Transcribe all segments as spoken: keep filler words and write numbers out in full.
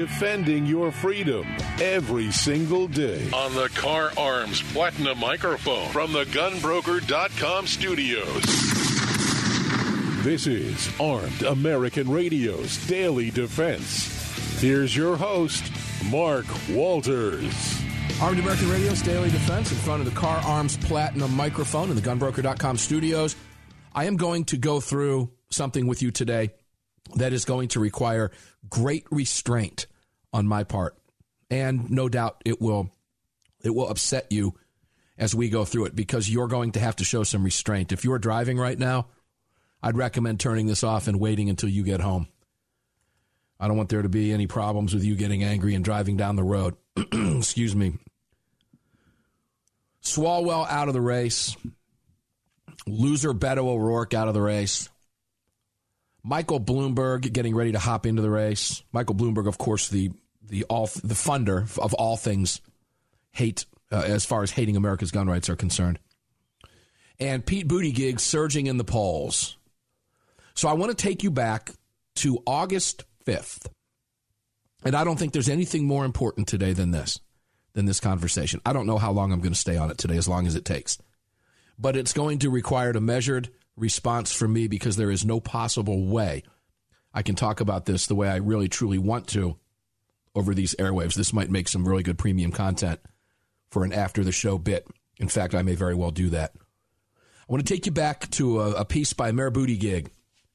defending your freedom every single day. On the Car Arms Platinum microphone from the gun broker dot com studios. This is Armed American Radio's Daily Defense. Here's your host, Mark Walters. Armed American Radio's Daily Defense in front of the Car Arms Platinum microphone in the gun broker dot com studios. I am going to go through something with you today that is going to require great restraint on my part. And no doubt it will it will upset you as we go through it, because you're going to have to show some restraint. If you're driving right now, I'd recommend turning this off and waiting until you get home. I don't want there to be any problems with you getting angry and driving down the road. Excuse me. Swalwell out of the race. Loser Beto O'Rourke out of the race. Michael Bloomberg getting ready to hop into the race. Michael Bloomberg, of course, the the all the funder of all things hate, uh, as far as hating America's gun rights are concerned. And Pete Buttigieg surging in the polls. So I want to take you back to August fifth. And I don't think there's anything more important today than this, than this conversation. I don't know how long I'm going to stay on it today, as long as it takes. But it's going to require a measured response from me, because there is no possible way I can talk about this the way I really, truly want to over these airwaves. This might make some really good premium content for an after-the-show bit. In fact, I may very well do that. I want to take you back to a, a piece by Mayor Buttigieg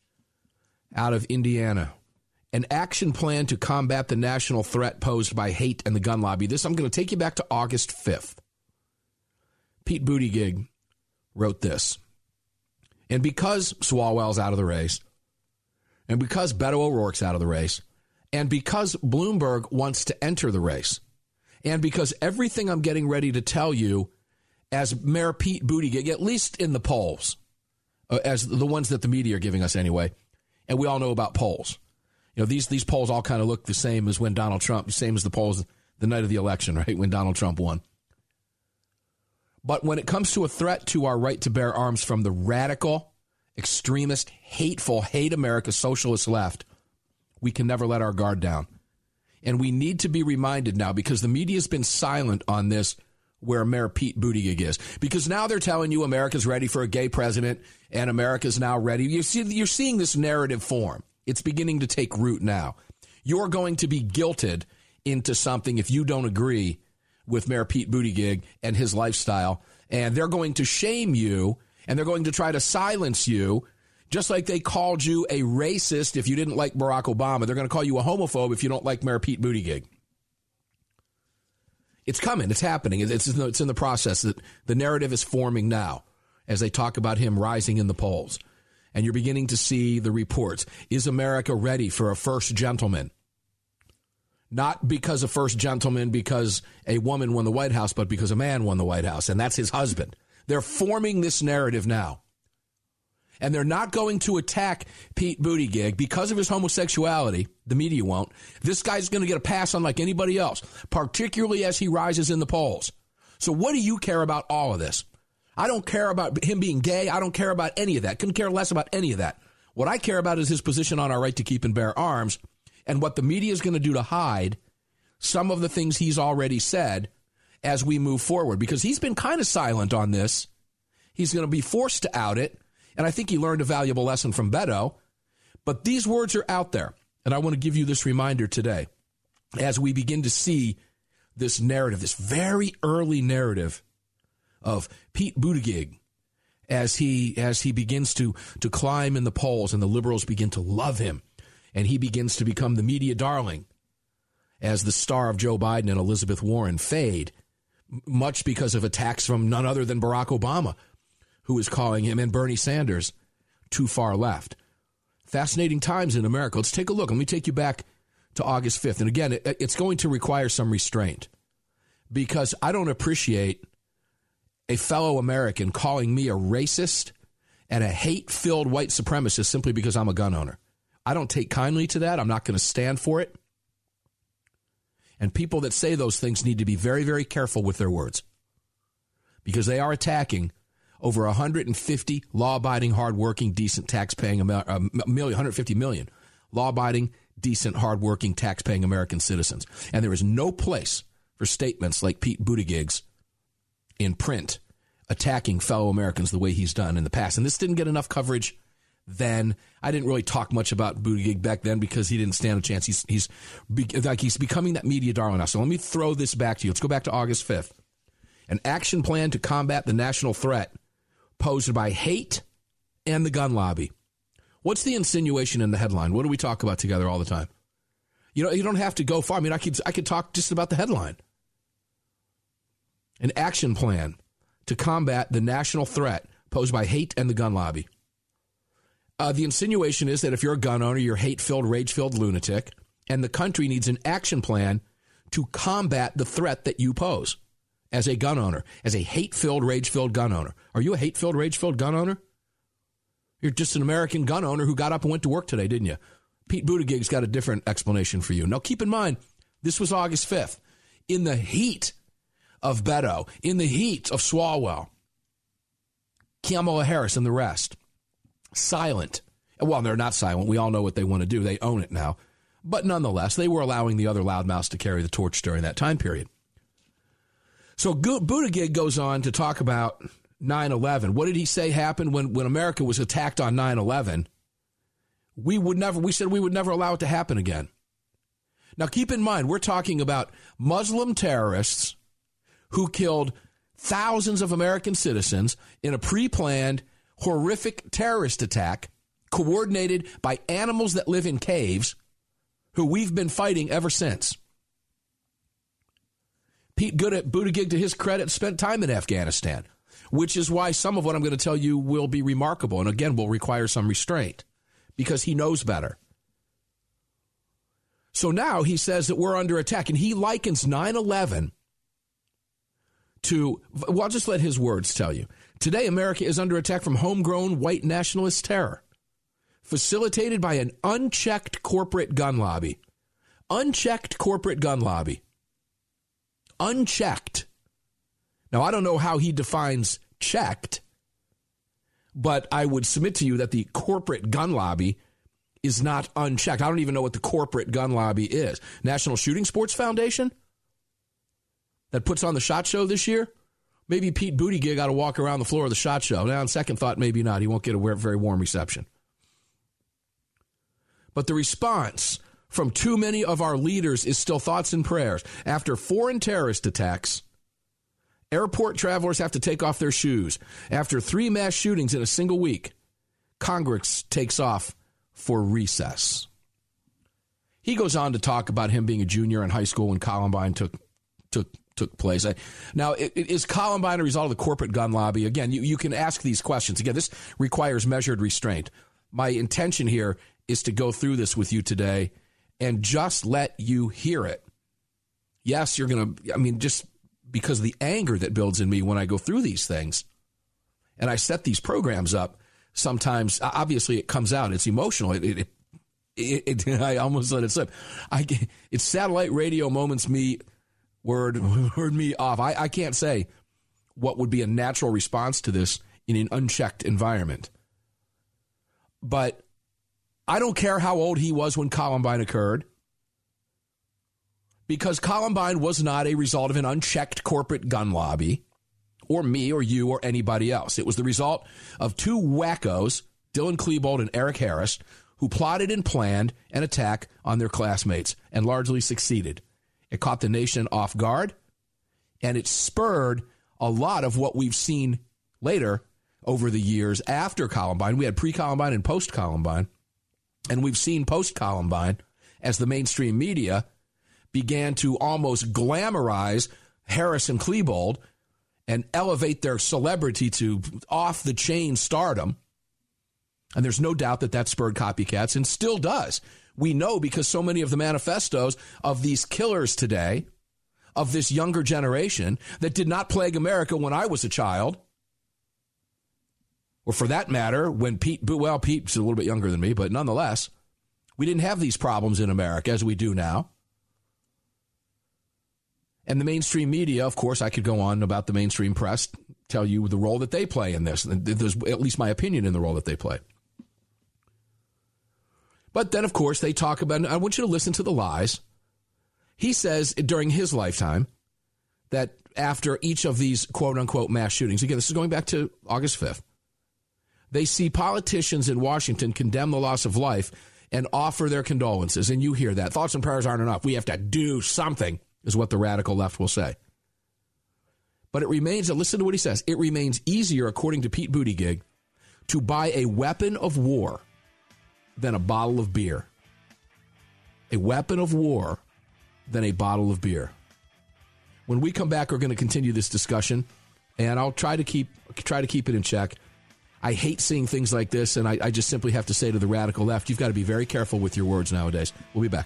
out of Indiana. An action plan to combat the national threat posed by hate and the gun lobby. This, I'm going to take you back to August fifth. Pete Buttigieg wrote this. And because Swalwell's out of the race, and because Beto O'Rourke's out of the race, and because Bloomberg wants to enter the race, and because everything I'm getting ready to tell you as Mayor Pete Buttigieg, at least in the polls, uh, as the ones that the media are giving us anyway, and we all know about polls. You know, these these polls all kind of look the same as when Donald Trump, the same as the polls the night of the election, right, when Donald Trump won. But when it comes to a threat to our right to bear arms from the radical, extremist, hateful, hate America socialist left, we can never let our guard down. And we need to be reminded now, because the media has been silent on this, where Mayor Pete Buttigieg is. Because now they're telling you America's ready for a gay president, and America's now ready. You see, you're seeing this narrative form. It's beginning to take root now. You're going to be guilted into something if you don't agree with Mayor Pete Buttigieg and his lifestyle. And they're going to shame you, and they're going to try to silence you, just like they called you a racist if you didn't like Barack Obama. They're going to call you a homophobe if you don't like Mayor Pete Buttigieg. It's coming. It's happening. It's, it's in the process. That the narrative is forming now as they talk about him rising in the polls. And you're beginning to see the reports. Is America ready for a first gentleman? Not because a first gentleman because a woman won the White House, but because a man won the White House, and that's his husband. They're forming this narrative now. And they're not going to attack Pete Buttigieg because of his homosexuality. The media won't. This guy's going to get a pass on like anybody else, particularly as he rises in the polls. So what do you care about all of this? I don't care about him being gay. I don't care about any of that. Couldn't care less about any of that. What I care about is his position on our right to keep and bear arms, and what the media is going to do to hide some of the things he's already said as we move forward. Because he's been kind of silent on this. He's going to be forced to out it. And I think he learned a valuable lesson from Beto. But these words are out there. And I want to give you this reminder today as we begin to see this narrative, this very early narrative of Pete Buttigieg as he as he begins to, to climb in the polls and the liberals begin to love him. And he begins to become the media darling as the star of Joe Biden and Elizabeth Warren fade, much because of attacks from none other than Barack Obama, who is calling him, and Bernie Sanders, too far left. Fascinating times in America. Let's take a look. Let me take you back to August fifth. And again, it, it's going to require some restraint, because I don't appreciate a fellow American calling me a racist and a hate-filled white supremacist simply because I'm a gun owner. I don't take kindly to that. I'm not going to stand for it. And people that say those things need to be very, very careful with their words, because they are attacking over one hundred fifty law-abiding, hard-working, decent tax-paying, a million, one hundred fifty million law-abiding, decent, hardworking, tax-paying American citizens. And there is no place for statements like Pete Buttigieg's in print attacking fellow Americans the way he's done in the past. And this didn't get enough coverage then. I didn't really talk much about Buttigieg back then because he didn't stand a chance. He's he's be, like he's becoming that media darling now. So let me throw this back to you. Let's go back to August fifth. An action plan to combat the national threat posed by hate and the gun lobby. What's the insinuation in the headline? What do we talk about together all the time? You know, you don't have to go far. I mean, I could I could talk just about the headline. An action plan to combat the national threat posed by hate and the gun lobby. Uh, the insinuation is that if you're a gun owner, you're a hate-filled, rage-filled lunatic, and the country needs an action plan to combat the threat that you pose as a gun owner, as a hate-filled, rage-filled gun owner. Are you a hate-filled, rage-filled gun owner? You're just an American gun owner who got up and went to work today, didn't you? Pete Buttigieg's got a different explanation for you. Now, keep in mind, this was August fifth. In the heat of Beto, in the heat of Swalwell, Kamala Harris and the rest, silent. Well, they're not silent. We all know what they want to do. They own it now. But nonetheless, they were allowing the other loudmouths to carry the torch during that time period. So Buttigieg goes on to talk about nine eleven. What did he say happened when, when America was attacked on nine eleven? We would never, we said we would never allow it to happen again. Now, keep in mind, we're talking about Muslim terrorists who killed thousands of American citizens in a pre-planned, horrific terrorist attack coordinated by animals that live in caves who we've been fighting ever since. Pete Buttigieg, to his credit, spent time in Afghanistan, which is why some of what I'm going to tell you will be remarkable and, again, will require some restraint because he knows better. So now he says that we're under attack, and he likens nine eleven to, well, I'll just let his words tell you. Today, America is under attack from homegrown white nationalist terror, facilitated by an unchecked corporate gun lobby. Unchecked corporate gun lobby. Unchecked. Now, I don't know how he defines checked, but I would submit to you that the corporate gun lobby is not unchecked. I don't even know what the corporate gun lobby is. National Shooting Sports Foundation that puts on the SHOT Show this year? Maybe Pete Buttigieg got to walk around the floor of the SHOT Show. Now, on second thought, maybe not. He won't get a very warm reception. But the response from too many of our leaders is still thoughts and prayers. After foreign terrorist attacks, airport travelers have to take off their shoes. After three mass shootings in a single week, Congress takes off for recess. He goes on to talk about him being a junior in high school when Columbine took took took place. I, now, it, it, is Columbine a result of the corporate gun lobby? Again, you, you can ask these questions. Again, this requires measured restraint. My intention here is to go through this with you today and just let you hear it. Yes, you're going to, I mean, just because of the anger that builds in me when I go through these things and I set these programs up, sometimes, obviously, it comes out. It's emotional. It, it, it, it I almost let it slip. I, it's satellite radio moments me, word, word me off. I, I can't say what would be a natural response to this in an unchecked environment. But I don't care how old he was when Columbine occurred, because Columbine was not a result of an unchecked corporate gun lobby or me or you or anybody else. It was the result of two wackos, Dylan Klebold and Eric Harris, who plotted and planned an attack on their classmates and largely succeeded. It caught the nation off guard, and it spurred a lot of what we've seen later over the years after Columbine. We had pre-Columbine and post-Columbine, and we've seen post-Columbine as the mainstream media began to almost glamorize Harris and Klebold and elevate their celebrity to off-the-chain stardom. And there's no doubt that that spurred copycats and still does. We know because so many of the manifestos of these killers today, of this younger generation that did not plague America when I was a child, or for that matter, when Pete, well, Pete's a little bit younger than me, but nonetheless, we didn't have these problems in America as we do now. And the mainstream media, of course, I could go on about the mainstream press, tell you the role that they play in this. There's at least my opinion in the role that they play. But then, of course, they talk about, I want you to listen to the lies. He says during his lifetime that after each of these quote-unquote mass shootings, again, this is going back to August fifth, they see politicians in Washington condemn the loss of life and offer their condolences. And you hear that. Thoughts and prayers aren't enough. We have to do something, is what the radical left will say. But it remains, and listen to what he says, it remains easier, according to Pete Buttigieg, to buy a weapon of war than a bottle of beer. A weapon of war than a bottle of beer. When we come back, we're going to continue this discussion, and I'll try to keep try to keep it in check. I hate seeing things like this, and I, I just simply have to say to the radical left, you've got to be very careful with your words nowadays. We'll be back.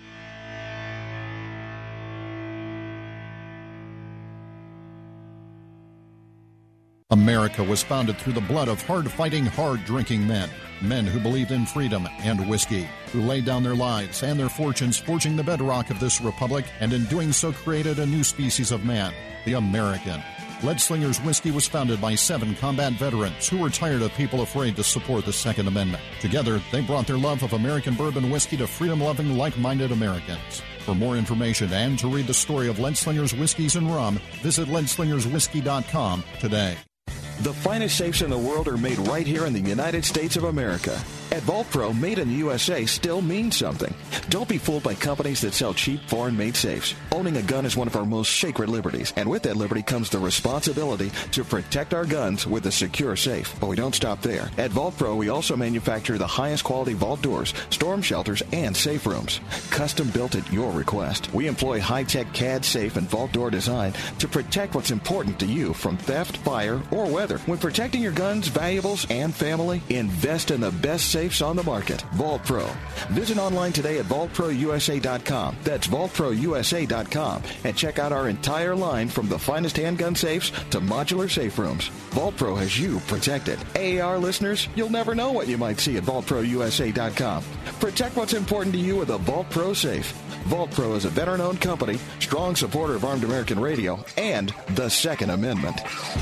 America was founded through the blood of hard-fighting, hard-drinking men. Men who believed in freedom and whiskey, who laid down their lives and their fortunes forging the bedrock of this republic, and in doing so created a new species of man, the American. Leadslinger's Whiskey was founded by seven combat veterans who were tired of people afraid to support the Second Amendment. Together, they brought their love of American bourbon whiskey to freedom-loving, like-minded Americans. For more information and to read the story of Leadslinger's Whiskeys and Rum, visit leadslinger's whiskey dot com today. The finest safes in the world are made right here in the United States of America. At Vault Pro, made in the U S A still means something. Don't be fooled by companies that sell cheap, foreign-made safes. Owning a gun is one of our most sacred liberties, and with that liberty comes the responsibility to protect our guns with a secure safe. But we don't stop there. At Vault Pro, we also manufacture the highest quality vault doors, storm shelters, and safe rooms. Custom built at your request. We employ high-tech C A D safe and vault door design to protect what's important to you from theft, fire, or weather. When protecting your guns, valuables, and family, invest in the best safes on the market. Vault Pro. Visit online today at vault pro u s a dot com. That's vault pro u s a dot com. And check out our entire line from the finest handgun safes to modular safe rooms. Vault Pro has you protected. A A R listeners, you'll never know what you might see at vault pro u s a dot com. Protect what's important to you with a Vault Pro safe. Vault Pro is a veteran-owned company, strong supporter of Armed American Radio, and the Second Amendment.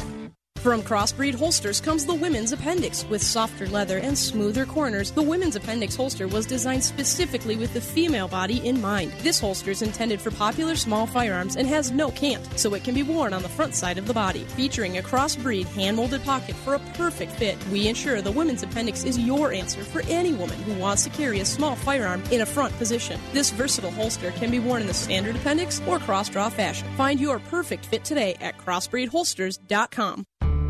From Crossbreed Holsters comes the Women's Appendix. With softer leather and smoother corners, the Women's Appendix holster was designed specifically with the female body in mind. This holster is intended for popular small firearms and has no cant, so it can be worn on the front side of the body. Featuring a crossbreed hand-molded pocket for a perfect fit, we ensure the Women's Appendix is your answer for any woman who wants to carry a small firearm in a front position. This versatile holster can be worn in the standard appendix or cross-draw fashion. Find your perfect fit today at crossbreed holsters dot com.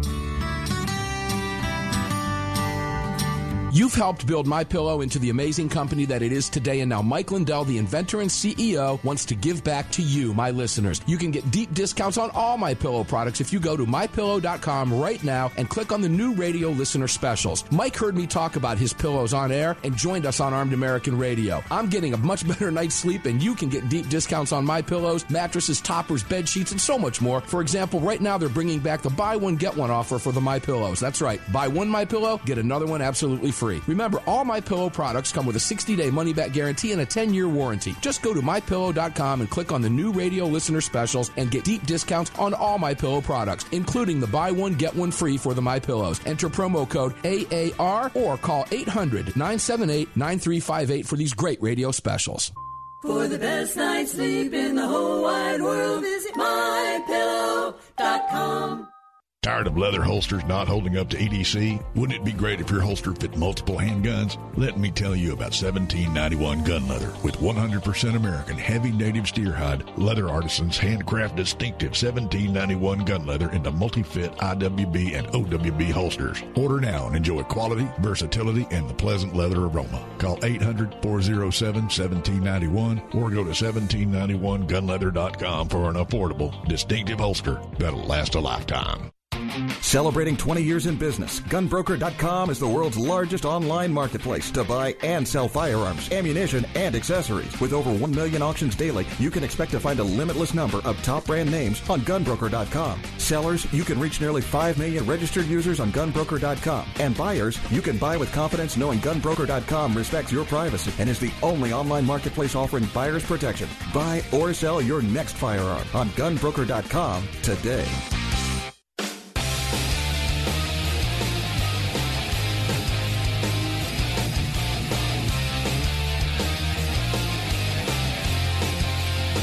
You've helped build MyPillow into the amazing company that it is today, and now Mike Lindell, the inventor and C E O, wants to give back to you, my listeners. You can get deep discounts on all MyPillow products if you go to my pillow dot com right now and click on the new radio listener specials. Mike heard me talk about his pillows on air and joined us on Armed American Radio. I'm getting a much better night's sleep, and you can get deep discounts on MyPillows, mattresses, toppers, bed sheets, and so much more. For example, right now they're bringing back the buy one, get one offer for the MyPillows. That's right. Buy one MyPillow, get another one absolutely free. Remember, all MyPillow products come with a sixty-day money-back guarantee and a ten-year warranty. Just go to my pillow dot com and click on the new radio listener specials and get deep discounts on all MyPillow products, including the buy one, get one free for the MyPillows. Enter promo code A A R or call eight hundred, nine seven eight, nine three five eight for these great radio specials. For the best night's sleep in the whole wide world, visit my pillow dot com. Tired of leather holsters not holding up to E D C? Wouldn't it be great if your holster fit multiple handguns? Let me tell you about seventeen ninety-one Gun Leather. With one hundred percent American heavy native steer hide, Leather Artisans handcraft distinctive seventeen ninety-one Gun Leather into multi-fit I W B and O W B holsters. Order now and enjoy quality, versatility, and the pleasant leather aroma. Call eight hundred, four oh seven, one seven nine one or go to seventeen ninety-one gun leather dot com for an affordable, distinctive holster that'll last a lifetime. Celebrating twenty years in business, gun broker dot com is the world's largest online marketplace to buy and sell firearms, ammunition, and accessories. With over one million auctions daily, you can expect to find a limitless number of top brand names on gun broker dot com. Sellers, you can reach nearly five million registered users on gun broker dot com. And buyers, you can buy with confidence knowing gun broker dot com respects your privacy and is the only online marketplace offering buyers protection. Buy or sell your next firearm on gun broker dot com today.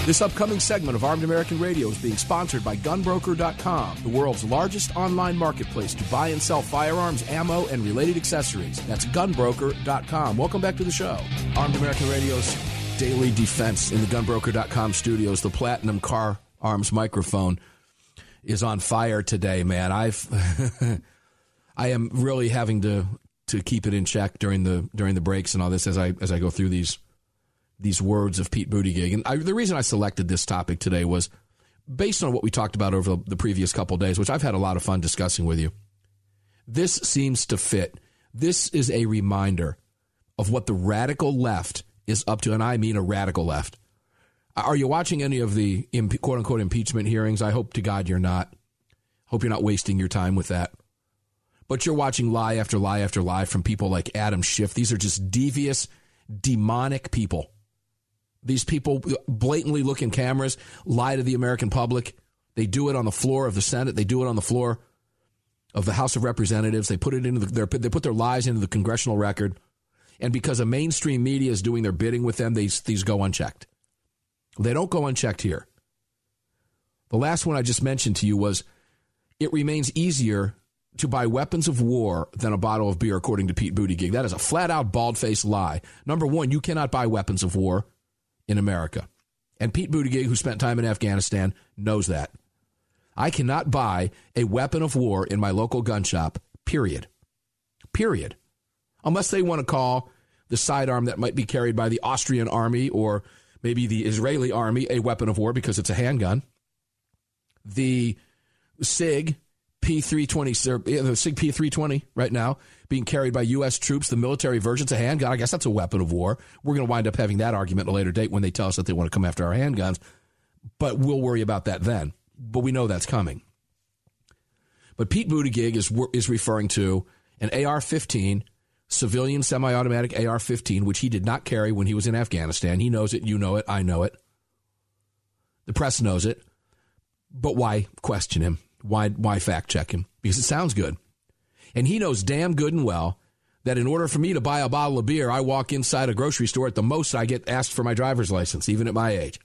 This upcoming segment of Armed American Radio is being sponsored by gun broker dot com, the world's largest online marketplace to buy and sell firearms, ammo, and related accessories. That's gun broker dot com. Welcome back to the show. Armed American Radio's Daily Defense in the gun broker dot com studios. The Platinum Car Arms microphone is on fire today, man. I've I am really having to to keep it in check during the during the breaks and all this as I as I go through these these words of Pete Buttigieg. And I, the reason I selected this topic today was based on what we talked about over the, the previous couple of days, which I've had a lot of fun discussing with you. This seems to fit. This is a reminder of what the radical left is up to, and I mean a radical left. Are you watching any of the imp- quote-unquote impeachment hearings? I hope to God you're not. Hope you're not wasting your time with that. But you're watching lie after lie after lie from people like Adam Schiff. These are just devious, demonic people. These people blatantly look in cameras, lie to the American public. They do it on the floor of the Senate. They do it on the floor of the House of Representatives. They put it into the, their, they put their lies into the congressional record. And because a mainstream media is doing their bidding with them, these, these go unchecked. They don't go unchecked here. The last one I just mentioned to you was it remains easier to buy weapons of war than a bottle of beer, according to Pete Buttigieg. That is a flat-out, bald-faced lie. Number one, you cannot buy weapons of war in America. And Pete Buttigieg, who spent time in Afghanistan, knows that. I cannot buy a weapon of war in my local gun shop, period. Period. Unless they want to call the sidearm that might be carried by the Austrian army or maybe the Israeli army a weapon of war because it's a handgun. The SIG P three twenty, the SIG P three twenty right now being carried by U S troops, the military version's a handgun. I guess that's a weapon of war. We're going to wind up having that argument at a later date when they tell us that they want to come after our handguns. But we'll worry about that then. But we know that's coming. But Pete Buttigieg is is referring to an A R fifteen, civilian semi-automatic A R fifteen, which he did not carry when he was in Afghanistan. He knows it. You know it. I know it. The press knows it. But why question him? Why, why fact check him? Because it sounds good. And he knows damn good and well that in order for me to buy a bottle of beer, I walk inside a grocery store. At the most, I get asked for my driver's license, even at my age.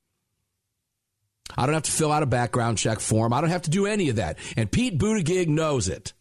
I don't have to fill out a background check form. I don't have to do any of that. And Pete Buttigieg knows it.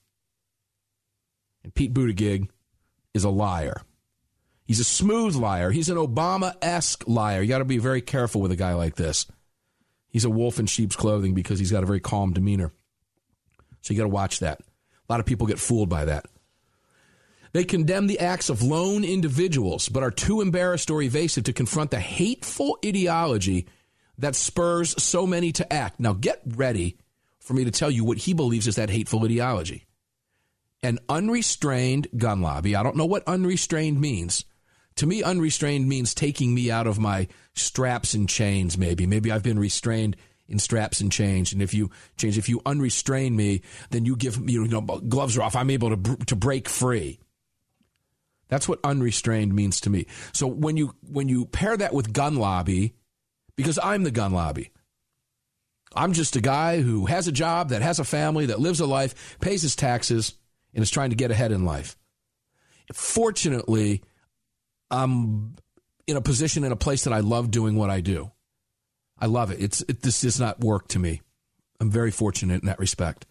And Pete Buttigieg is a liar. He's a smooth liar. He's an Obama-esque liar. You got to be very careful with a guy like this. He's a wolf in sheep's clothing because he's got a very calm demeanor. So you got to watch that. A lot of people get fooled by that. They condemn the acts of lone individuals, but are too embarrassed or evasive to confront the hateful ideology that spurs so many to act. Now get ready for me to tell you what he believes is that hateful ideology. An unrestrained gun lobby. I don't know what unrestrained means. To me, unrestrained means taking me out of my straps and chains, maybe. Maybe I've been restrained in straps and chains. And if you change, if you unrestrain me, then you give me, you know, gloves are off. I'm able to to break free. That's what unrestrained means to me. So when you when you pair that with gun lobby, because I'm the gun lobby. I'm just a guy who has a job, that has a family, that lives a life, pays his taxes, and is trying to get ahead in life. Fortunately, I'm in a position, in a place that I love doing what I do. I love it. It's it, this does not work to me. I'm very fortunate in that respect,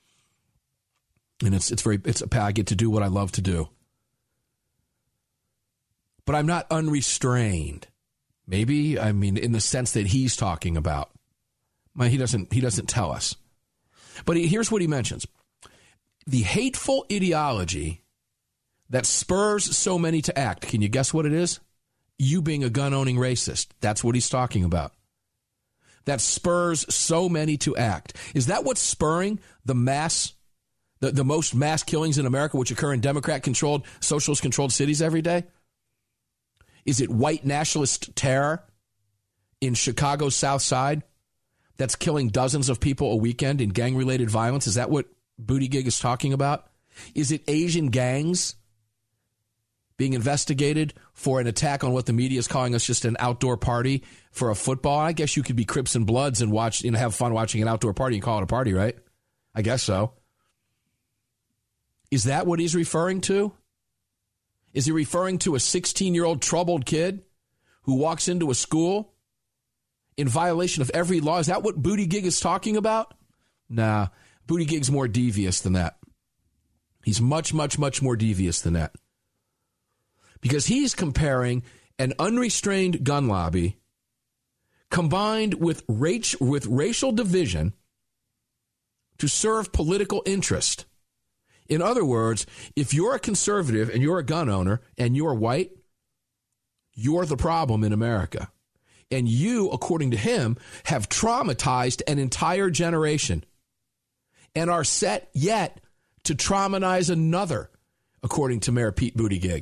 and it's it's very it's I get to do what I love to do. But I'm not unrestrained. Maybe I mean in the sense that he's talking about. He doesn't he doesn't tell us. But he, here's what he mentions: the hateful ideology that spurs so many to act. Can you guess what it is? You being a gun-owning racist. That's what he's talking about. That spurs so many to act. Is that what's spurring the mass, the, the most mass killings in America, which occur in Democrat-controlled, socialist-controlled cities every day? Is it white nationalist terror in Chicago's South Side that's killing dozens of people a weekend in gang-related violence? Is that what Buttigieg is talking about? Is it Asian gangs being investigated for an attack on what the media is calling us just an outdoor party for a football? I guess you could be Crips and Bloods and watch, you know, have fun watching an outdoor party and call it a party, right? I guess so. Is that what he's referring to? Is he referring to a sixteen-year-old troubled kid who walks into a school in violation of every law. Is that what Buttigieg is talking about? Nah, Buttigieg's more devious than that. He's much, much, much more devious than that. Because he's comparing an unrestrained gun lobby combined with, race, with racial division to serve political interest. In other words, if you're a conservative and you're a gun owner and you're white, you're the problem in America. And you, according to him, have traumatized an entire generation and are set yet to traumatize another, according to Mayor Pete Buttigieg.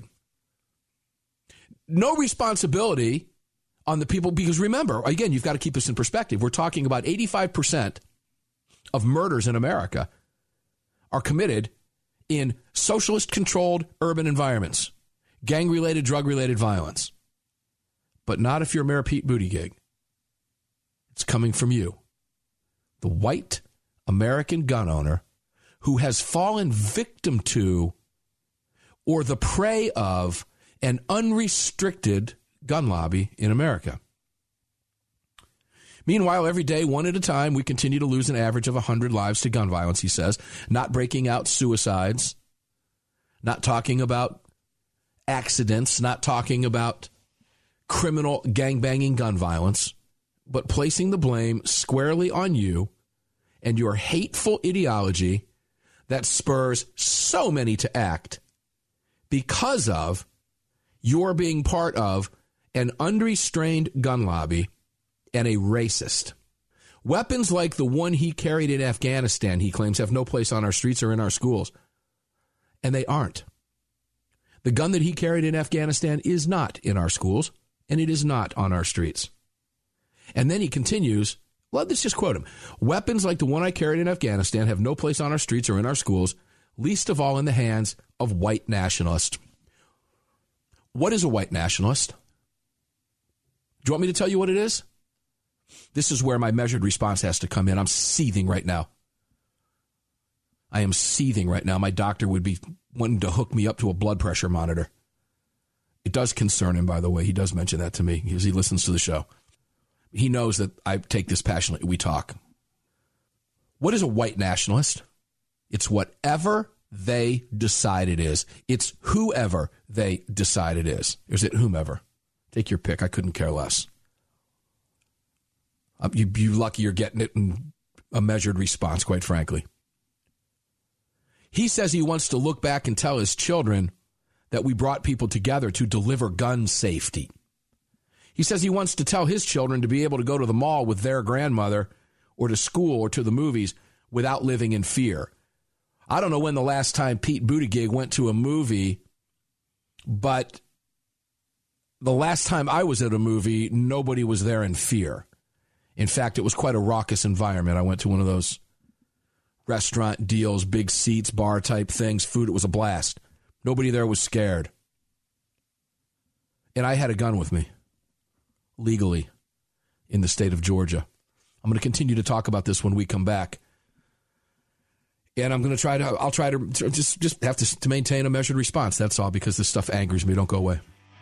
No responsibility on the people, because remember, again, you've got to keep this in perspective. We're talking about eighty-five percent of murders in America are committed in socialist-controlled urban environments, gang-related, drug-related violence. But not if you're Mayor Pete Buttigieg. It's coming from you, the white American gun owner who has fallen victim to or the prey of an unrestricted gun lobby in America. Meanwhile, every day, one at a time, we continue to lose an average of one hundred lives to gun violence, he says, not breaking out suicides, not talking about accidents, not talking about criminal gangbanging gun violence, but placing the blame squarely on you and your hateful ideology that spurs so many to act because of your being part of an unrestrained gun lobby and a racist. Weapons like the one he carried in Afghanistan, he claims, have no place on our streets or in our schools. And they aren't. The gun that he carried in Afghanistan is not in our schools, and it is not on our streets. And then he continues, well, let's just quote him. Weapons like the one I carried in Afghanistan have no place on our streets or in our schools, least of all in the hands of white nationalists. What is a white nationalist? Do you want me to tell you what it is? This is where my measured response has to come in. I'm seething right now. I am seething right now. My doctor would be wanting to hook me up to a blood pressure monitor. It does concern him, by the way. He does mention that to me because he listens to the show. He knows that I take this passionately. We talk. What is a white nationalist? It's whatever they decide it is. It's whoever they decide it is. Or is it whomever? Take your pick. I couldn't care less. Um, you, you lucky you're getting it in a measured response, quite frankly. He says he wants to look back and tell his children that we brought people together to deliver gun safety. He says he wants to tell his children to be able to go to the mall with their grandmother or to school or to the movies without living in fear. I don't know when the last time Pete Buttigieg went to a movie, but the last time I was at a movie, nobody was there in fear. In fact, it was quite a raucous environment. I went to one of those restaurant deals, big seats, bar type things, food. It was a blast. Nobody there was scared. And I had a gun with me, legally, in the state of Georgia. I'm going to continue to talk about this when we come back. And I'm going to try to, I'll try to just, just have to, to maintain a measured response. That's all, because this stuff angers me. Don't go away.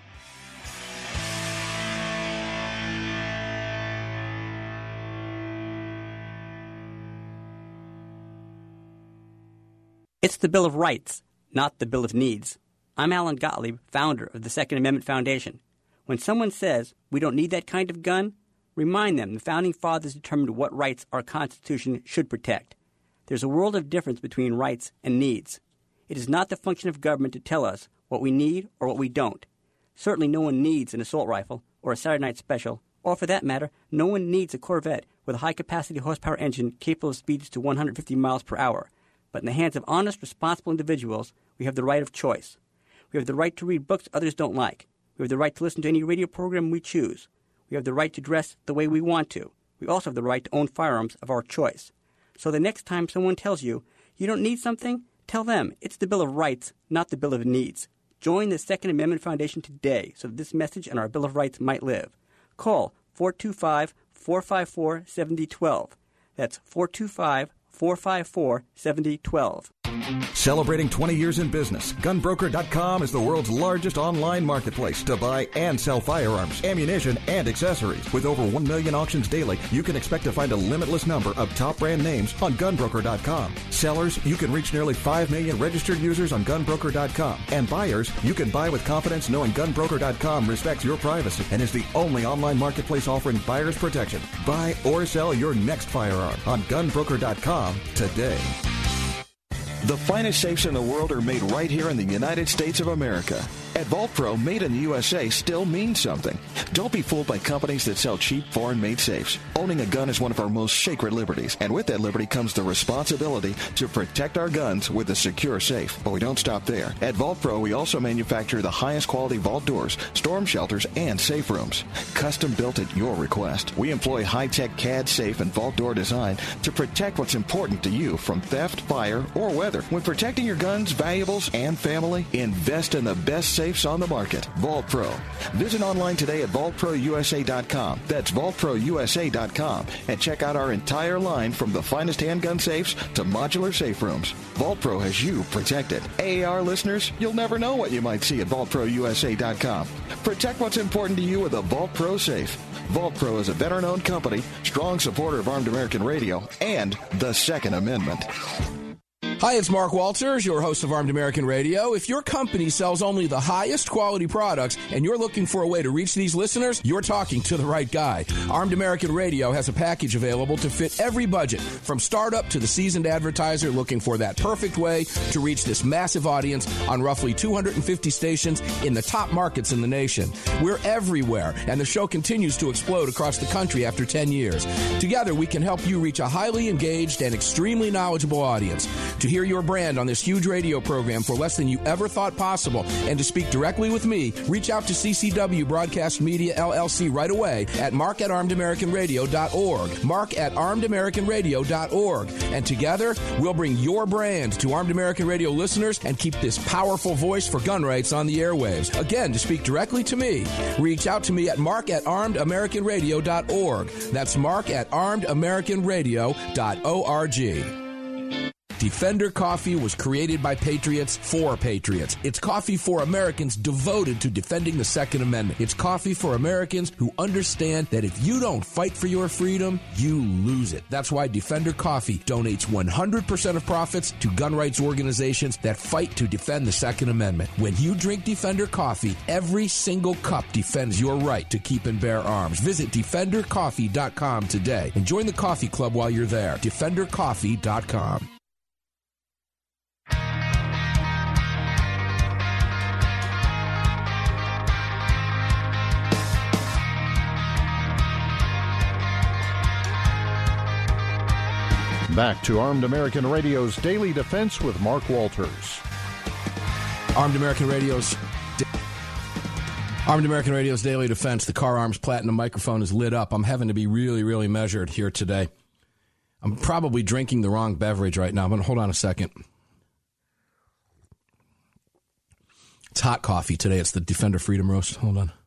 It's the Bill of Rights, not the Bill of Needs. I'm Alan Gottlieb, founder of the Second Amendment Foundation. When someone says we don't need that kind of gun, remind them the Founding Fathers determined what rights our Constitution should protect. There's a world of difference between rights and needs. It is not the function of government to tell us what we need or what we don't. Certainly no one needs an assault rifle or a Saturday Night Special, or for that matter, no one needs a Corvette with a high-capacity horsepower engine capable of speeds to one hundred fifty miles per hour. But in the hands of honest, responsible individuals, we have the right of choice. We have the right to read books others don't like. We have the right to listen to any radio program we choose. We have the right to dress the way we want to. We also have the right to own firearms of our choice. So the next time someone tells you you don't need something, tell them it's the Bill of Rights, not the Bill of Needs. Join the Second Amendment Foundation today so that this message and our Bill of Rights might live. Call four two five, four five four, seven zero one two. That's four two five, four five four, seven zero one two. Celebrating twenty years in business, gun broker dot com is the world's largest online marketplace to buy and sell firearms, ammunition, and accessories. With over one million auctions daily, you can expect to find a limitless number of top brand names on gun broker dot com. Sellers, you can reach nearly five million registered users on gun broker dot com. And buyers, you can buy with confidence knowing gun broker dot com respects your privacy and is the only online marketplace offering buyers protection. Buy or sell your next firearm on gun broker dot com today. The finest safes in the world are made right here in the United States of America. At Vault Pro, made in the U S A still means something. Don't be fooled by companies that sell cheap, foreign-made safes. Owning a gun is one of our most sacred liberties, and with that liberty comes the responsibility to protect our guns with a secure safe. But we don't stop there. At Vault Pro, we also manufacture the highest quality vault doors, storm shelters, and safe rooms. Custom built at your request. We employ high-tech C A D safe and vault door design to protect what's important to you from theft, fire, or weather. When protecting your guns, valuables, and family, invest in the best safes on the market. Vault Pro. Visit online today at vault pro u s a dot com. That's vault pro u s a dot com. And check out our entire line from the finest handgun safes to modular safe rooms. Vault Pro has you protected. A A R listeners, you'll never know what you might see at vault pro u s a dot com. Protect what's important to you with a Vault Pro safe. Vault Pro is a veteran-owned company, strong supporter of Armed American Radio, and the Second Amendment. Hi, it's Mark Walters, your host of Armed American Radio. If your company sells only the highest quality products and you're looking for a way to reach these listeners, you're talking to the right guy. Armed American Radio has a package available to fit every budget, from startup to the seasoned advertiser looking for that perfect way to reach this massive audience on roughly two hundred fifty stations in the top markets in the nation. We're everywhere, and the show continues to explode across the country after ten years. Together, we can help you reach a highly engaged and extremely knowledgeable audience. To hear your brand on this huge radio program for less than you ever thought possible and to speak directly with me, reach out to C C W Broadcast Media, L L C right away at mark at armed american radio dot org. Mark at armed american radio dot org. And together, we'll bring your brand to Armed American Radio listeners and keep this powerful voice for gun rights on the airwaves. Again, to speak directly to me, reach out to me at mark at armed american radio dot org. That's mark at armed american radio dot org. Defender Coffee was created by patriots for patriots. It's coffee for Americans devoted to defending the Second Amendment. It's coffee for Americans who understand that if you don't fight for your freedom, you lose it. That's why Defender Coffee donates one hundred percent of profits to gun rights organizations that fight to defend the Second Amendment. When you drink Defender Coffee, every single cup defends your right to keep and bear arms. Visit defender coffee dot com today and join the coffee club while you're there. defender coffee dot com. Back to Armed American Radio's Daily Defense with Mark Walters. Armed American Radio's Armed American Radio's Daily Defense. The Car Arms Platinum microphone is lit up. I'm having to be really, really measured here today. I'm probably drinking the wrong beverage right now. I'm going to hold on a second. It's hot coffee today. It's the Defender Freedom Roast. Hold on.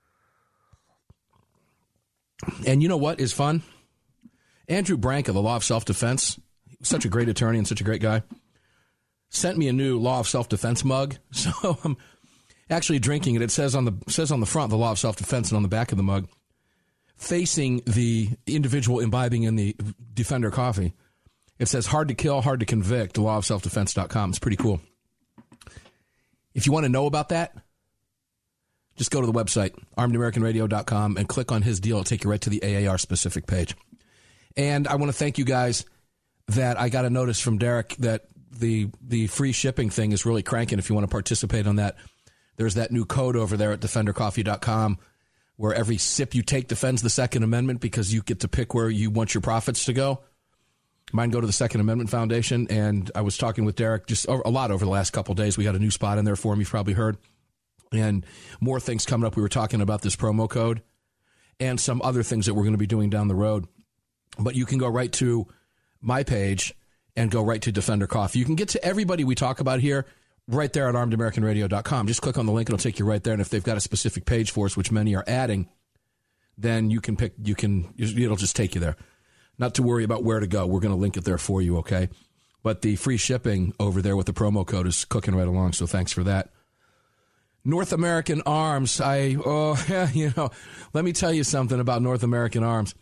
And you know what is fun? Andrew Branca, the Law of Self-Defense, such a great attorney and such a great guy, sent me a new Law of Self-Defense mug. So I'm actually drinking it. It says on the says on the front, the Law of Self-Defense, and on the back of the mug, facing the individual imbibing in the Defender coffee, it says, hard to kill, hard to convict, law of self defense dot com. It's pretty cool. If you want to know about that, just go to the website, armed american radio dot com, and click on his deal. It'll take you right to the A A R-specific page. And I want to thank you guys that I got a notice from Derek that the the free shipping thing is really cranking. If you want to participate on that, there's that new code over there at defender coffee dot com where every sip you take defends the Second Amendment because you get to pick where you want your profits to go. Mine go to the Second Amendment Foundation, and I was talking with Derek just a lot over the last couple of days. We got a new spot in there for him, you've probably heard, and more things coming up. We were talking about this promo code and some other things that we're going to be doing down the road. But you can go right to my page and go right to Defender Coffee. You can get to everybody we talk about here right there at armed american radio dot com. Just click on the link, it'll take you right there. And if they've got a specific page for us, which many are adding, then you can pick, you can, it'll just take you there. Not to worry about where to go. We're going to link it there for you, okay? But the free shipping over there with the promo code is cooking right along, so thanks for that. North American Arms, I, oh, yeah, you know, let me tell you something about North American Arms.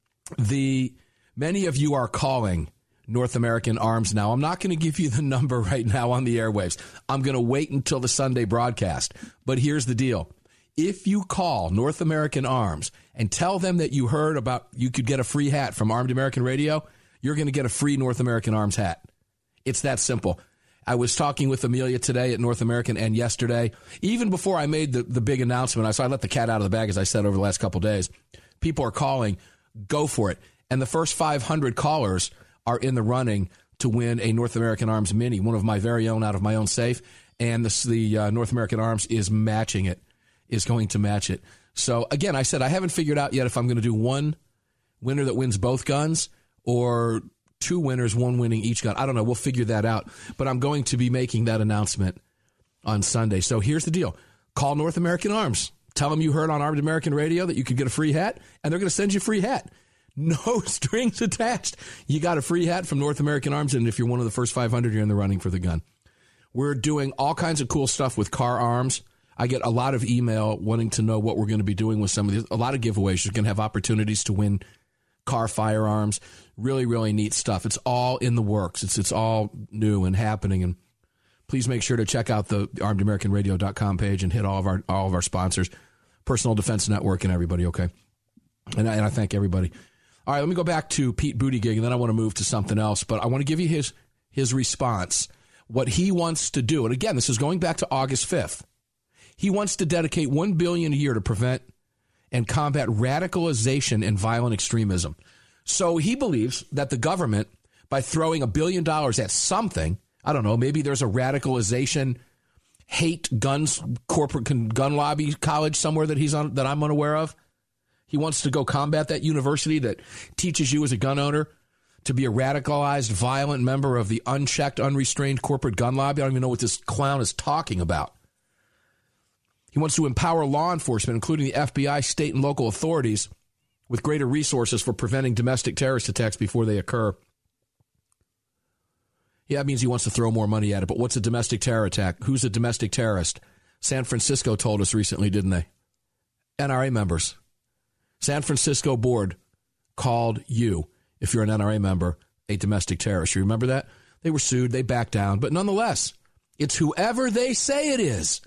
The, many of you are calling North American Arms now. I'm not going to give you the number right now on the airwaves. I'm going to wait until the Sunday broadcast. But here's the deal. If you call North American Arms and tell them that you heard about you could get a free hat from Armed American Radio, you're going to get a free North American Arms hat. It's that simple. I was talking with Amelia today at North American and yesterday. Even before I made the, the big announcement, I, so I let the cat out of the bag, as I said, over the last couple of days. People are calling. Go for it. And the first five hundred callers are in the running to win a North American Arms Mini, one of my very own out of my own safe. And the, the uh, North American Arms is matching it, is going to match it. So, again, I said I haven't figured out yet if I'm going to do one winner that wins both guns or two winners, one winning each gun. I don't know. We'll figure that out. But I'm going to be making that announcement on Sunday. So here's the deal. Call North American Arms. Tell them you heard on Armed American Radio that you could get a free hat, and they're going to send you a free hat. No strings attached. You got a free hat from North American Arms, and if you're one of the first five hundred, you're in the running for the gun. We're doing all kinds of cool stuff with car arms. I get a lot of email wanting to know what we're going to be doing with some of these. A lot of giveaways. You're going to have opportunities to win car firearms. Really, really neat stuff. It's all in the works. It's it's all new and happening. And please make sure to check out the armed american radio dot com page and hit all of our all of our sponsors, Personal Defense Network, and everybody. Okay, and I, and I thank everybody. All right, let me go back to Pete Buttigieg, and then I want to move to something else. But I want to give you his his response, what he wants to do. And again, this is going back to August fifth. He wants to dedicate one billion dollars a year to prevent and combat radicalization and violent extremism. So he believes that the government, by throwing a billion dollars at something, I don't know, maybe there's a radicalization, hate guns, corporate gun lobby college somewhere that he's on that I'm unaware of. He wants to go combat that university that teaches you as a gun owner to be a radicalized, violent member of the unchecked, unrestrained corporate gun lobby. I don't even know what this clown is talking about. He wants to empower law enforcement, including the F B I, state and local authorities, with greater resources for preventing domestic terrorist attacks before they occur. Yeah, that means he wants to throw more money at it. But what's a domestic terror attack? Who's a domestic terrorist? San Francisco told us recently, didn't they? N R A members. San Francisco board called you, if you're an N R A member, a domestic terrorist. You remember that? They were sued. They backed down. But nonetheless, it's whoever they say it is.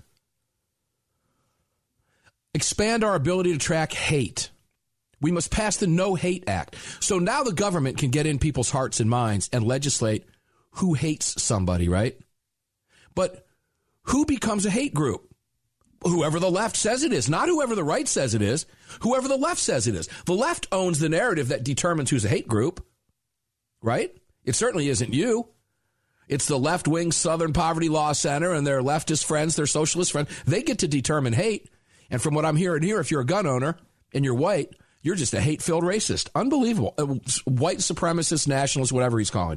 Expand our ability to track hate. We must pass the No Hate Act. So now the government can get in people's hearts and minds and legislate who hates somebody, right? But who becomes a hate group? Whoever the left says it is, not whoever the right says it is, whoever the left says it is. The left owns the narrative that determines who's a hate group, right? It certainly isn't you. It's the left-wing Southern Poverty Law Center and their leftist friends, their socialist friends. They get to determine hate. And from what I'm hearing here, if you're a gun owner and you're white, you're just a hate-filled racist. Unbelievable. A white supremacist, nationalist, whatever he's calling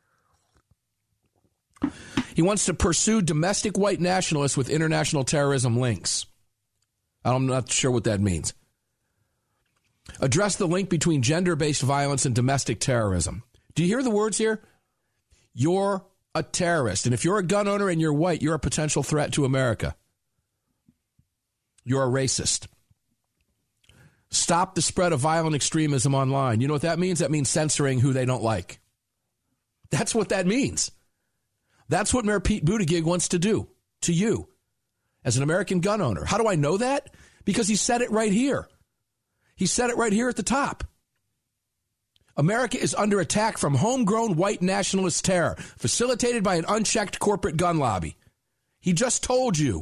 you. He wants to pursue domestic white nationalists with international terrorism links. I'm not sure what that means. Address the link between gender-based violence and domestic terrorism. Do you hear the words here? You're a terrorist. And if you're a gun owner and you're white, you're a potential threat to America. You're a racist. Stop the spread of violent extremism online. You know what that means? That means censoring who they don't like. That's what that means. That's what Mayor Pete Buttigieg wants to do to you as an American gun owner. How do I know that? Because he said it right here. He said it right here at the top. America is under attack from homegrown white nationalist terror, facilitated by an unchecked corporate gun lobby. He just told you.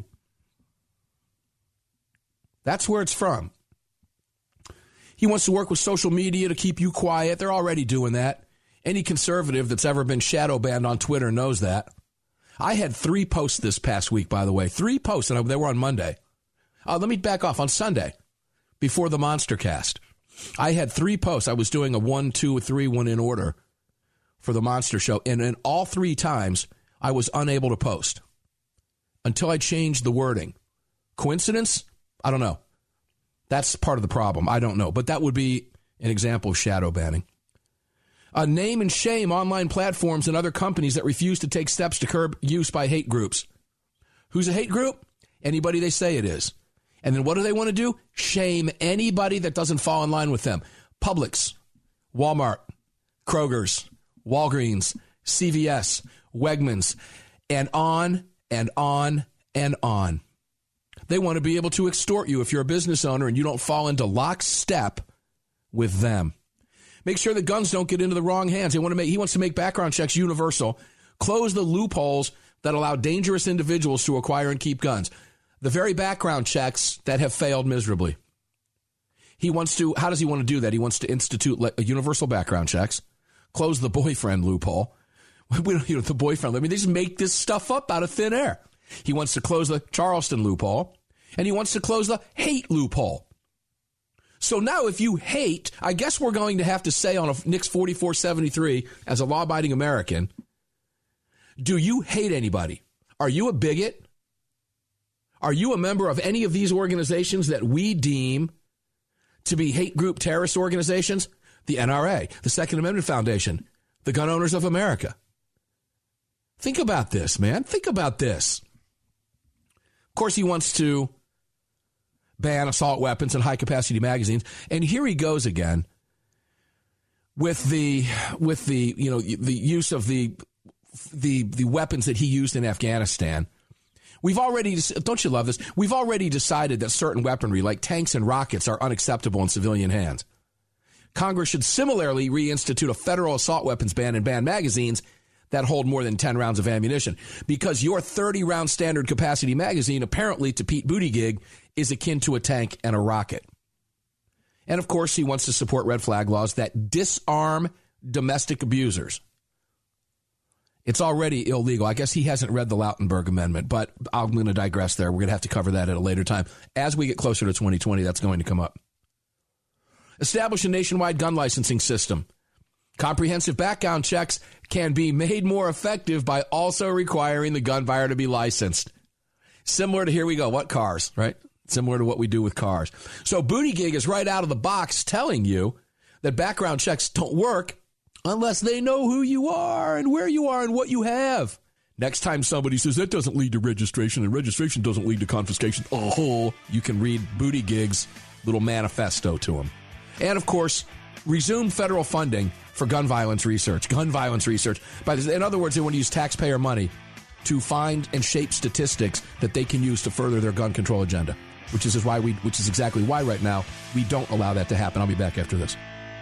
That's where it's from. He wants to work with social media to keep you quiet. They're already doing that. Any conservative that's ever been shadow banned on Twitter knows that. I had three posts this past week, by the way. Three posts, and they were on Monday. Uh, let me back off. On Sunday, before the Monster Cast, I had three posts. I was doing a one, two, three, one in order for the Monster Show. And in all three times, I was unable to post until I changed the wording. Coincidence? I don't know. That's part of the problem. I don't know. But that would be an example of shadow banning. Uh, name and shame online platforms and other companies that refuse to take steps to curb use by hate groups. Who's a hate group? Anybody they say it is. And then what do they want to do? Shame anybody that doesn't fall in line with them. Publix, Walmart, Kroger's, Walgreens, C V S, Wegmans, and on and on and on. They want to be able to extort you if you're a business owner and you don't fall into lockstep with them. Make sure the guns don't get into the wrong hands. They want to make, he wants to make background checks universal. Close the loopholes that allow dangerous individuals to acquire and keep guns. The very background checks that have failed miserably. He wants to, how does he want to do that? He wants to institute universal background checks, close the boyfriend loophole. We don't, you know, the boyfriend, I mean, they just make this stuff up out of thin air. He wants to close the Charleston loophole, and he wants to close the hate loophole. So now if you hate, I guess we're going to have to say on a N I C S forty-four seventy-three, as a law-abiding American, do you hate anybody? Are you a bigot? Are you a member of any of these organizations that we deem to be hate group terrorist organizations? The N R A, the Second Amendment Foundation, the Gun Owners of America. Think about this, man. Think about this. Of course, he wants to ban assault weapons and high-capacity magazines. And here he goes again with the with the you know the use of the the the weapons that he used in Afghanistan. We've already, don't you love this? We've already decided that certain weaponry, like tanks and rockets, are unacceptable in civilian hands. Congress should similarly reinstitute a federal assault weapons ban and ban magazines that hold more than ten rounds of ammunition, because your thirty-round standard capacity magazine, apparently to Pete Buttigieg, is akin to a tank and a rocket. And, of course, he wants to support red flag laws that disarm domestic abusers. It's already illegal. I guess he hasn't read the Lautenberg Amendment, but I'm going to digress there. We're going to have to cover that at a later time. As we get closer to twenty twenty, that's going to come up. Establish a nationwide gun licensing system. Comprehensive background checks can be made more effective by also requiring the gun buyer to be licensed. Similar to, here we go, what cars, right? Similar to what we do with cars. So Buttigieg is right out of the box telling you that background checks don't work unless they know who you are and where you are and what you have. Next time somebody says that doesn't lead to registration and registration doesn't lead to confiscation, oh, you can read Buttigieg's little manifesto to him. And, of course, resume federal funding for gun violence research. Gun violence research. By this, in other words, they want to use taxpayer money to find and shape statistics that they can use to further their gun control agenda, which is why we, which is exactly why right now we don't allow that to happen. I'll be back after this.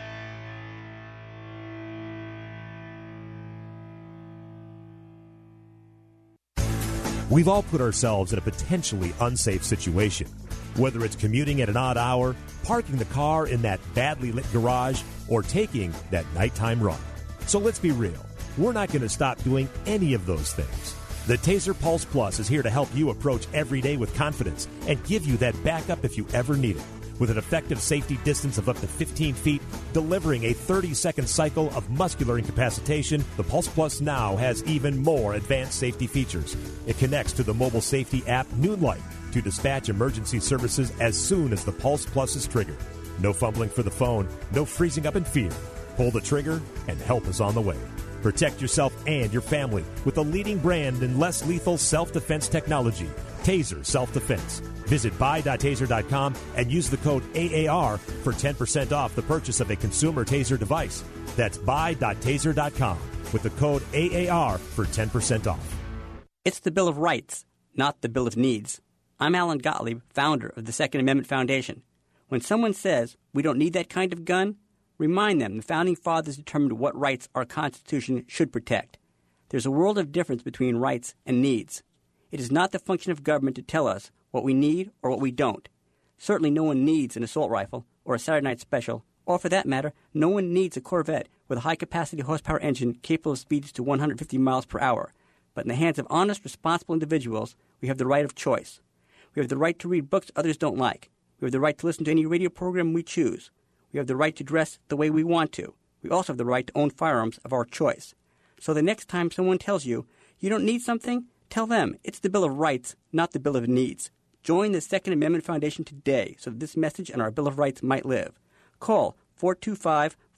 We've all put ourselves in a potentially unsafe situation, whether it's commuting at an odd hour, parking the car in that badly lit garage, or taking that nighttime run. So let's be real. We're not going to stop doing any of those things. The Taser Pulse Plus is here to help you approach every day with confidence and give you that backup if you ever need it. With an effective safety distance of up to fifteen feet, delivering a thirty-second cycle of muscular incapacitation, the Pulse Plus now has even more advanced safety features. It connects to the mobile safety app Noonlight to dispatch emergency services as soon as the Pulse Plus is triggered. No fumbling for the phone, no freezing up in fear. Pull the trigger and help is on the way. Protect yourself and your family with a leading brand in less lethal self-defense technology, Taser Self-Defense. Visit buy dot taser dot com and use the code A A R for ten percent off the purchase of a consumer Taser device. That's buy dot taser dot com with the code A A R for ten percent off. It's the Bill of Rights, not the Bill of Needs. I'm Alan Gottlieb, founder of the Second Amendment Foundation. When someone says we don't need that kind of gun, remind them the Founding Fathers determined what rights our Constitution should protect. There's a world of difference between rights and needs. It is not the function of government to tell us what we need or what we don't. Certainly no one needs an assault rifle or a Saturday night special, or for that matter, no one needs a Corvette with a high-capacity horsepower engine capable of speeds to one hundred fifty miles per hour. But in the hands of honest, responsible individuals, we have the right of choice. We have the right to read books others don't like. We have the right to listen to any radio program we choose. We have the right to dress the way we want to. We also have the right to own firearms of our choice. So the next time someone tells you you don't need something, tell them it's the Bill of Rights, not the Bill of Needs. Join the Second Amendment Foundation today so that this message and our Bill of Rights might live. Call four two five,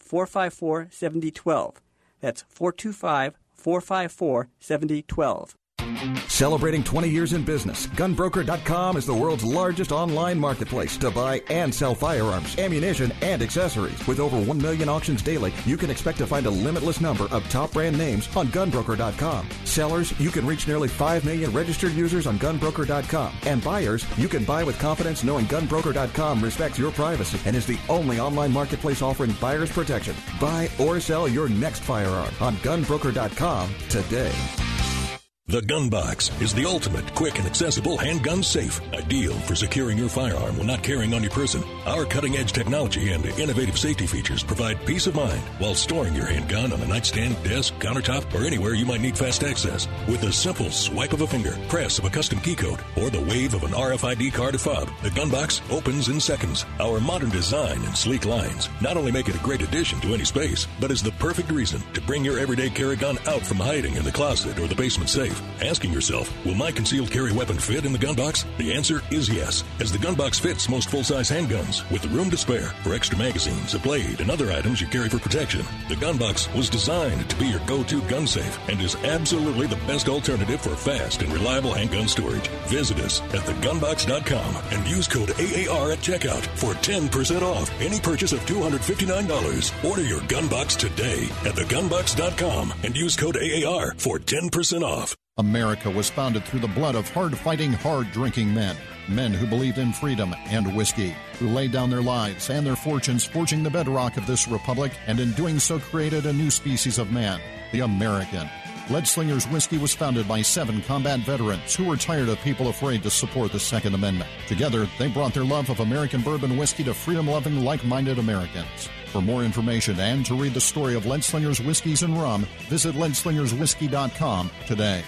four five four, seven zero one two. That's four two five, four five four, seven zero one two. Celebrating twenty years in business, gun broker dot com is the world's largest online marketplace to buy and sell firearms, ammunition, and accessories. With over one million auctions daily, you can expect to find a limitless number of top brand names on gun broker dot com. Sellers, you can reach nearly five million registered users on gun broker dot com. And buyers, you can buy with confidence knowing gun broker dot com respects your privacy and is the only online marketplace offering buyers protection. Buy or sell your next firearm on gun broker dot com today. The Gun Box is the ultimate, quick, and accessible handgun safe, ideal for securing your firearm when not carrying on your person. Our cutting-edge technology and innovative safety features provide peace of mind while storing your handgun on a nightstand, desk, countertop, or anywhere you might need fast access. With a simple swipe of a finger, press of a custom key code, or the wave of an R F I D card or fob, the Gun Box opens in seconds. Our modern design and sleek lines not only make it a great addition to any space, but is the perfect reason to bring your everyday carry gun out from hiding in the closet or the basement safe. Asking yourself, will my concealed carry weapon fit in the gun box? The answer is yes, as the gun box fits most full-size handguns with the room to spare for extra magazines, a blade, and other items you carry for protection. The gun box was designed to be your go-to gun safe and is absolutely the best alternative for fast and reliable handgun storage. Visit us at the gun box dot com and use code A A R at checkout for ten percent off any purchase of two hundred fifty-nine dollars. Order your gun box today at the gun box dot com and use code A A R for ten percent off. America was founded through the blood of hard-fighting, hard-drinking men. Men who believed in freedom and whiskey, who laid down their lives and their fortunes forging the bedrock of this republic, and in doing so created a new species of man, the American. Leadslingers Whiskey was founded by seven combat veterans who were tired of people afraid to support the Second Amendment. Together, they brought their love of American bourbon whiskey to freedom-loving, like-minded Americans. For more information and to read the story of Leadslingers Whiskeys and Rum, visit lead slingers whiskey dot com today.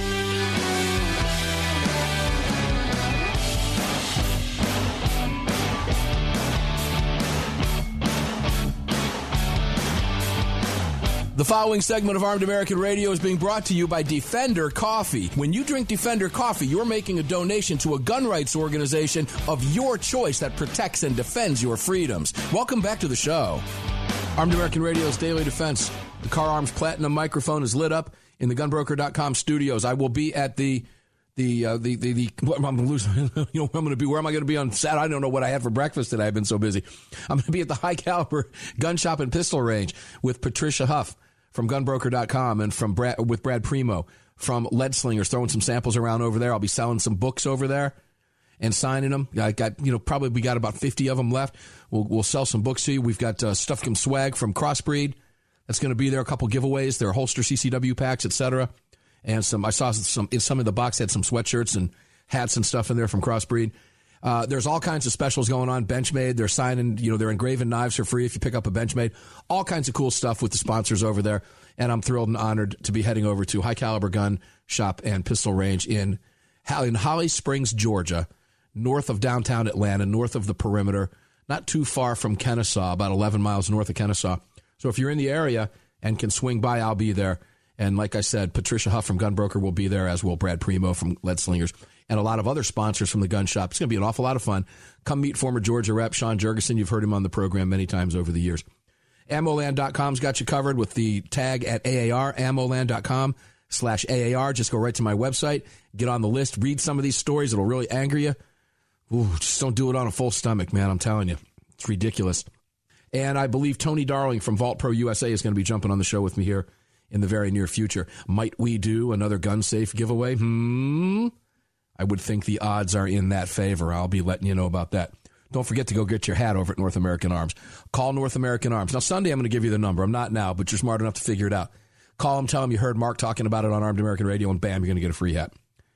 The following segment of Armed American Radio is being brought to you by Defender Coffee. When you drink Defender Coffee, you're making a donation to a gun rights organization of your choice that protects and defends your freedoms. Welcome back to the show. Armed American Radio's Daily Defense. The Car Arms Platinum microphone is lit up in the gun broker dot com studios. I will be at the the uh, the the, the I'm going to lose. You know, where I'm going to be. Where am I going to be on Saturday? I don't know what I had for breakfast today. I've been so busy. I'm going to be at the High Caliber Gun Shop and Pistol Range with Patricia Huff from gun broker dot com and from Brad, with Brad Primo from Lead Slingers, throwing some samples around over there. I'll be selling some books over there and signing them. I got, you know, probably we got about fifty of them left. We'll we'll sell some books to you. We've got uh, Stuff Come Swag from Crossbreed. That's going to be there. A couple giveaways. There are holster C C W packs, et cetera. And some, I saw some, some of the box had some sweatshirts and hats and stuff in there from Crossbreed. Uh, there's all kinds of specials going on. Benchmade, they're signing, you know, they're engraving knives for free if you pick up a Benchmade. All kinds of cool stuff with the sponsors over there. And I'm thrilled and honored to be heading over to High Caliber Gun Shop and Pistol Range in, in Holly Springs, Georgia, north of downtown Atlanta, north of the perimeter, not too far from Kennesaw, about eleven miles north of Kennesaw. So if you're in the area and can swing by, I'll be there. And like I said, Patricia Huff from Gun Broker will be there, as will Brad Primo from Lead Slingers, and a lot of other sponsors from the gun shop. It's going to be an awful lot of fun. Come meet former Georgia rep Sean Jurgensen. You've heard him on the program many times over the years. ammo land dot com's got you covered with the tag at A A R, ammo land dot com slash A A R. Just go right to my website, get on the list, read some of these stories. It'll really anger you. Ooh, just don't do it on a full stomach, man. I'm telling you. It's ridiculous. And I believe Tony Darling from Vault Pro U S A is going to be jumping on the show with me here in the very near future. Might we do another gun safe giveaway? Hmm. I would think the odds are in that favor. I'll be letting you know about that. Don't forget to go get your hat over at North American Arms. Call North American Arms. Now, Sunday, I'm going to give you the number. I'm not now, but you're smart enough to figure it out. Call them, tell them you heard Mark talking about it on Armed American Radio, and bam, you're going to get a free hat.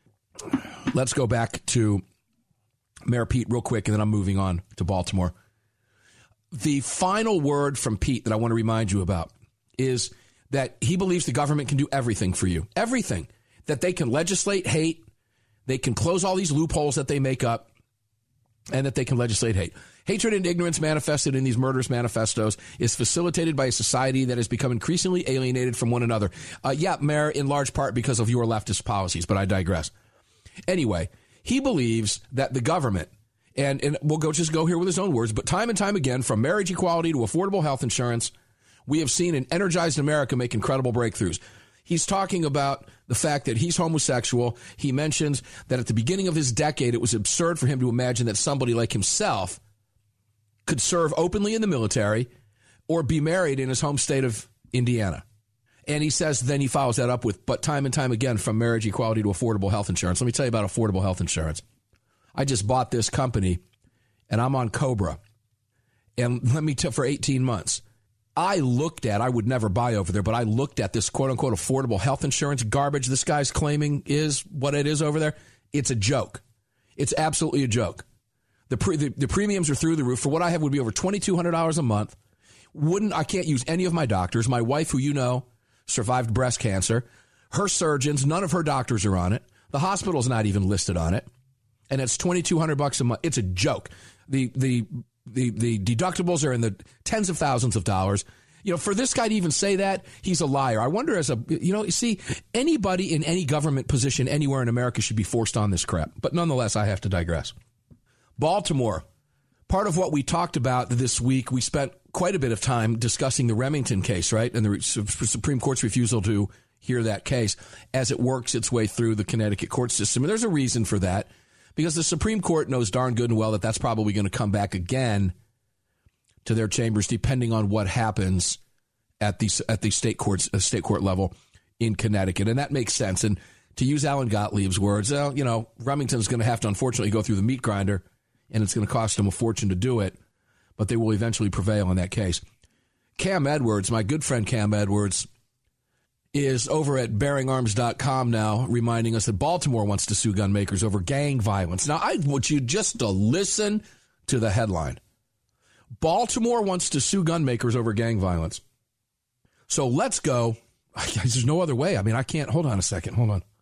Let's go back to Mayor Pete real quick, and then I'm moving on to Baltimore. The final word from Pete that I want to remind you about is that he believes the government can do everything for you. Everything. That they can legislate hate, they can close all these loopholes that they make up, and that they can legislate hate. Hatred and ignorance manifested in these murderous manifestos is facilitated by a society that has become increasingly alienated from one another. Uh, yeah, Mayor, in large part because of your leftist policies, but I digress. Anyway, he believes that the government, and, and we'll go just go here with his own words, but time and time again, from marriage equality to affordable health insurance, We have seen an energized America make incredible breakthroughs. He's talking about the fact that he's homosexual. He mentions that at the beginning of his decade, it was absurd for him to imagine that somebody like himself could serve openly in the military or be married in his home state of Indiana. And he says, then he follows that up with, but time and time again, from marriage equality to affordable health insurance. Let me tell you about affordable health insurance. I just bought this company, and I'm on Cobra. And let me tell, for eighteen months, I looked at, I would never buy over there, but I looked at this quote-unquote affordable health insurance garbage this guy's claiming is what it is over there. It's a joke. It's absolutely a joke. The, pre, the, the premiums are through the roof. For what I have would be over twenty-two hundred dollars a month. Wouldn't I can't use any of my doctors. My wife, who you know, survived breast cancer. Her surgeons, none of her doctors are on it. The hospital's not even listed on it. And it's twenty-two hundred bucks a month. It's a joke. The the the the deductibles are in the tens of thousands of dollars. You know, for this guy to even say that, he's a liar. I wonder as a, you know, you see, anybody in any government position anywhere in America should be forced on this crap. But nonetheless, I have to digress. Baltimore, part of what we talked about this week, we spent quite a bit of time discussing the Remington case, right? And the Supreme Court's refusal to hear that case as it works its way through the Connecticut court system. And there's a reason for that, because the Supreme Court knows darn good and well that that's probably going to come back again to their chambers, depending on what happens at the, at the state courts, uh, state court level in Connecticut. And that makes sense. And to use Alan Gottlieb's words, well, you know, Remington's going to have to unfortunately go through the meat grinder, and it's going to cost them a fortune to do it, but they will eventually prevail on that case. Cam Edwards, my good friend Cam Edwards, is over at bearing arms dot com now, reminding us that Baltimore wants to sue gun makers over gang violence. Now, I want you just to listen to the headline. Baltimore wants to sue gun makers over gang violence. So let's go. There's no other way. I mean, I can't. Hold on a second. Hold on.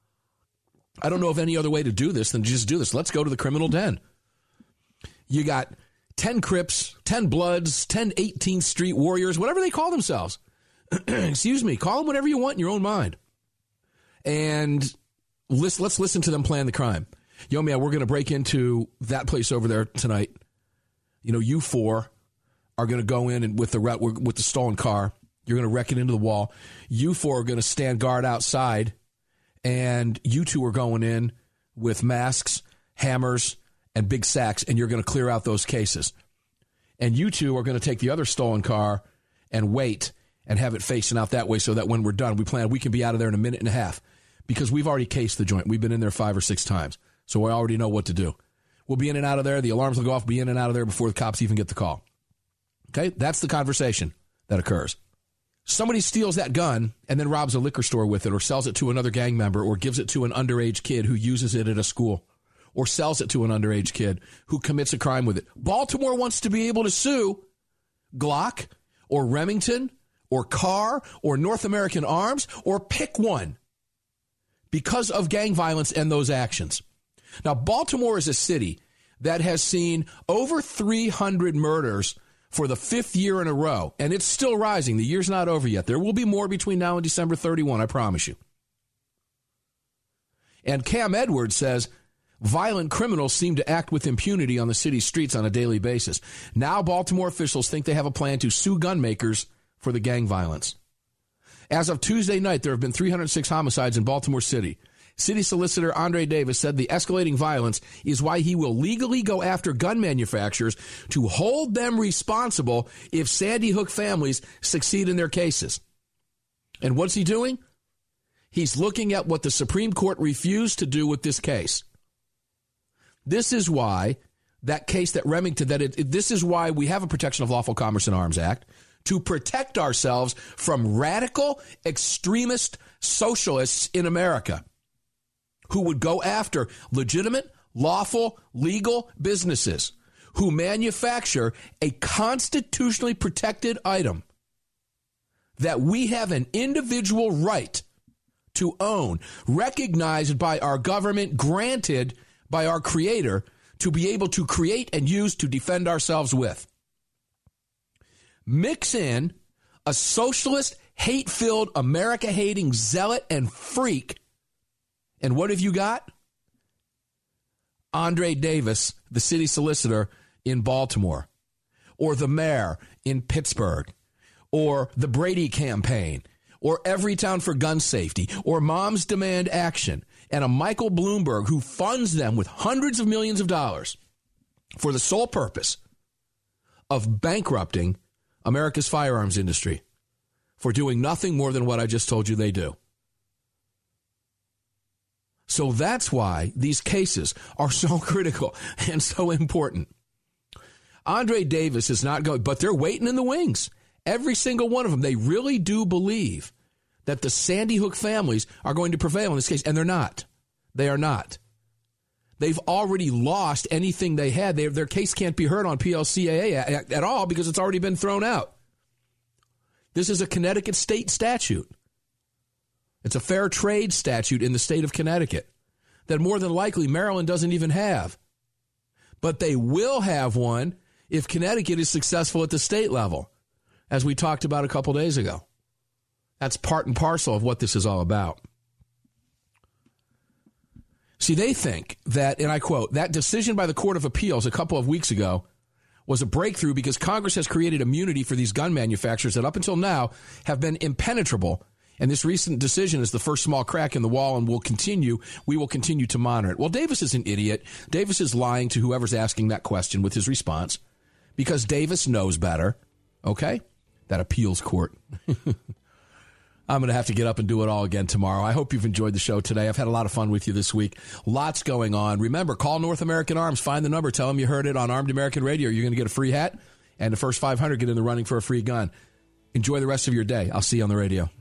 I don't know of any other way to do this than just do this. Let's go to the criminal den. You got ten Crips, ten Bloods, ten eighteenth Street Warriors, whatever they call themselves. Excuse me. Call them whatever you want in your own mind. And let's, let's listen to them plan the crime. Yo, man, we're going to break into that place over there tonight. You know, you four are going to go in and with the with the stolen car. You're going to wreck it into the wall. You four are going to stand guard outside. And you two are going in with masks, hammers, and big sacks, and you're going to clear out those cases. And you two are going to take the other stolen car and wait and have it facing out that way so that when we're done, we plan we can be out of there in a minute and a half because we've already cased the joint. We've been in there five or six times, so we already know what to do. We'll be in and out of there. The alarms will go off, be in and out of there before the cops even get the call. Okay? That's the conversation that occurs. Somebody steals that gun and then robs a liquor store with it or sells it to another gang member or gives it to an underage kid who uses it at a school or sells it to an underage kid who commits a crime with it. Baltimore wants to be able to sue Glock or Remington or Carr or North American Arms or pick one because of gang violence and those actions. Now, Baltimore is a city that has seen over three hundred murders for the fifth year in a row, and it's still rising. The year's not over yet. There will be more between now and December thirty-first, I promise you. And Cam Edwards says violent criminals seem to act with impunity on the city's streets on a daily basis. Now Baltimore officials think they have a plan to sue gun makers for the gang violence. As of Tuesday night, there have been three hundred six homicides in Baltimore City. City Solicitor Andre Davis said the escalating violence is why he will legally go after gun manufacturers to hold them responsible if Sandy Hook families succeed in their cases. And what's he doing? He's looking at what the Supreme Court refused to do with this case. This is why that case that Remington, that it, it, this is why we have a Protection of Lawful Commerce in Arms Act, to protect ourselves from radical extremist socialists in America who would go after legitimate, lawful, legal businesses who manufacture a constitutionally protected item that we have an individual right to own, recognized by our government, granted by our Creator, to be able to create and use to defend ourselves with. Mix in a socialist, hate-filled, America-hating zealot and freak, and what have you got? Andre Davis, the city solicitor in Baltimore, or the mayor in Pittsburgh, or the Brady campaign, or Everytown for gun safety, or Moms Demand Action, and a Michael Bloomberg who funds them with hundreds of millions of dollars for the sole purpose of bankrupting America's firearms industry for doing nothing more than what I just told you they do. So that's why these cases are so critical and so important. Andre Davis is not going, but they're waiting in the wings. Every single one of them. They really do believe that the Sandy Hook families are going to prevail in this case, and they're not. They are not. They've already lost anything they had. They, their case can't be heard on P L C A A at, at all because it's already been thrown out. This is a Connecticut state statute. It's a fair trade statute in the state of Connecticut that more than likely Maryland doesn't even have. But they will have one if Connecticut is successful at the state level, as we talked about a couple days ago. That's part and parcel of what this is all about. See, they think that, and I quote, that decision by the Court of Appeals a couple of weeks ago was a breakthrough because Congress has created immunity for these gun manufacturers that up until now have been impenetrable. And this recent decision is the first small crack in the wall and will continue. We will continue to monitor it. Well, Davis is an idiot. Davis is lying to whoever's asking that question with his response because Davis knows better. Okay? That appeals court. I'm going to have to get up and do it all again tomorrow. I hope you've enjoyed the show today. I've had a lot of fun with you this week. Lots going on. Remember, call North American Arms. Find the number. Tell them you heard it on Armed American Radio. You're going to get a free hat, and the first five hundred get in the running for a free gun. Enjoy the rest of your day. I'll see you on the radio.